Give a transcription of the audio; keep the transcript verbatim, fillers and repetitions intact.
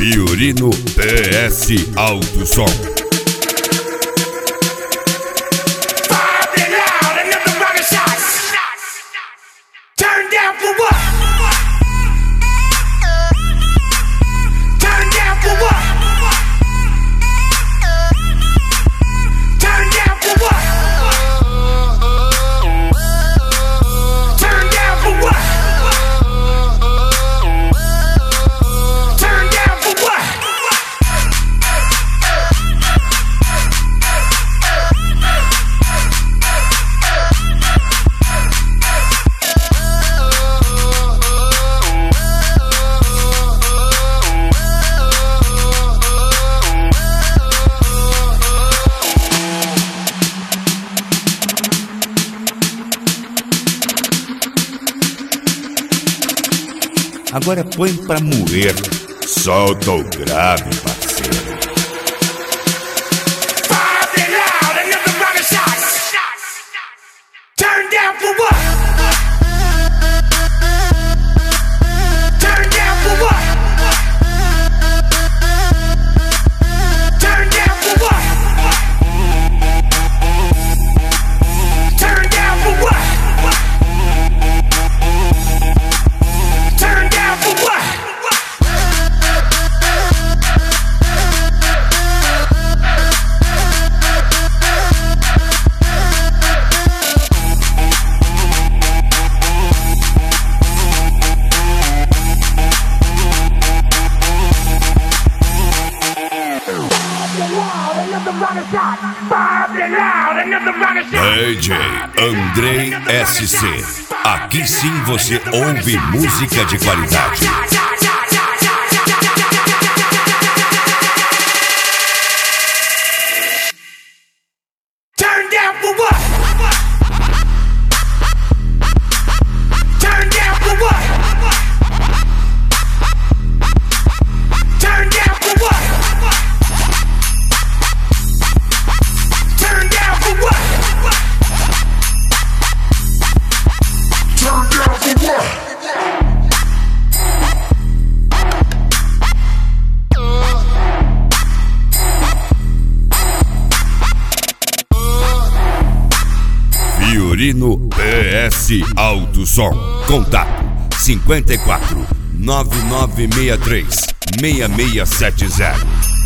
Fiorino P S Alto Som. Agora põe pra moer. Solta o grave, parceiro. Turn down for what? Turn down for what? Turn down for what? Turn down for what? Turn down for what? D J Andrei S C. Aqui sim você ouve música de qualidade. Turn down for what? Turn down for what? Turn down for what? Turn down for what? Turn down for what? Fiorino P S Alto Som. Contato cinquenta e quatro, nove nove seis três, seis seis sete zero.